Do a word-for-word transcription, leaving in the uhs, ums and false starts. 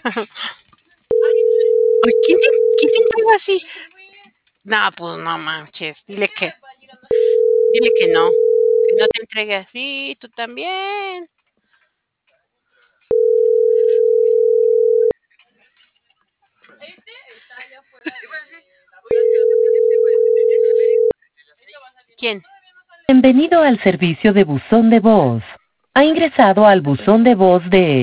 Ay, ¿quién te, quién te entrega así? No, pues no manches. Dile que, dile que no. Que no te entregue así, tú también. ¿Quién? Bienvenido al servicio de buzón de voz. Ha ingresado al buzón de voz de